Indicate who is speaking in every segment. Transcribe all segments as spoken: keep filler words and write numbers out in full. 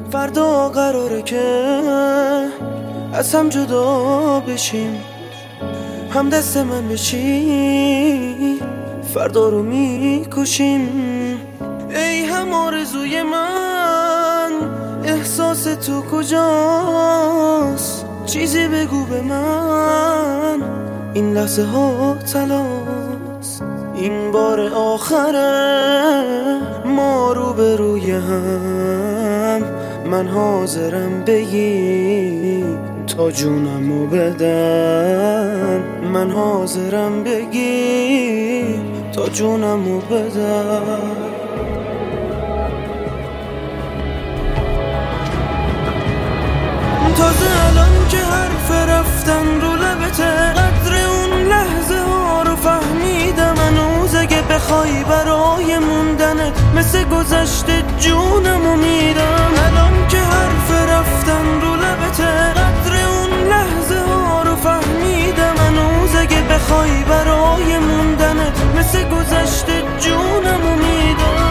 Speaker 1: فردا قراره که از هم جدا بشیم، هم دست من بشی فردا رو میکشیم. ای هم آرزوی من، احساس تو کجاست؟ چیزی بگو به من، این لحظه ها تلاست. این بار آخره ما رو به روی هم، من حاضرم بگی تا جونمو بدم. من حاضرم بگی تا جونمو بدم. تازه الان که حرف رفتن رو لبته، قدر اون لحظه ها رو فهمیدم. هنوز اگه بخوای برای موندنت مثل گذشته جونمو میدم. الان که حرف رفتن رو لبته، قدر اون لحظه ها رو فهمیدم. هنوز اگه بخوای برای موندنت مثل گذشته جونمو میدم.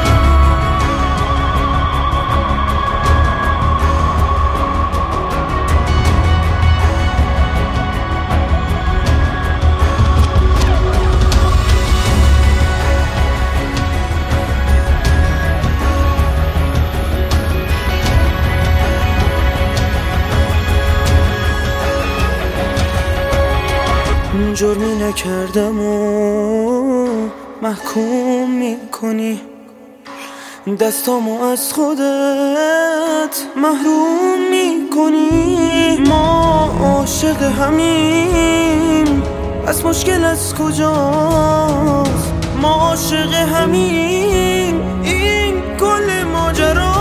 Speaker 1: جرمی نکردم و محکوم میکنی، دستامو از خودت محروم میکنی. ما عاشق همیم، از مشکل از کجاست؟ ما عاشق همیم، این کل ماجراست.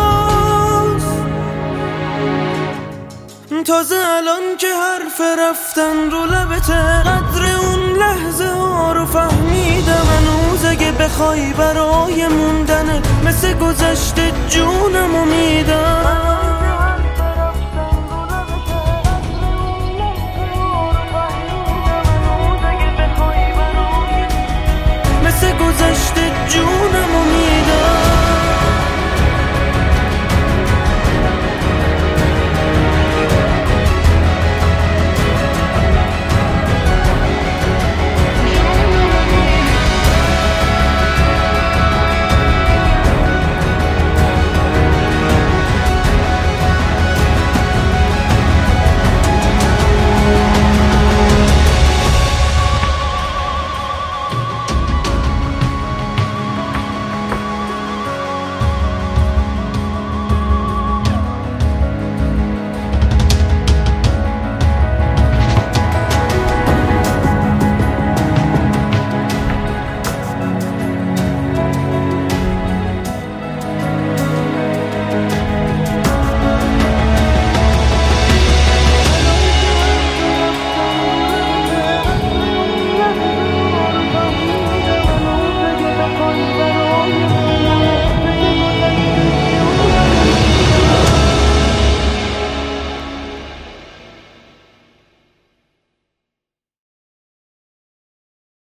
Speaker 1: تازه الان که حرف رفتن رو لبته، قدر اون لحظه ها رو فهمیدم. هنوز اگه بخوای برای موندنت مثل گذشته جو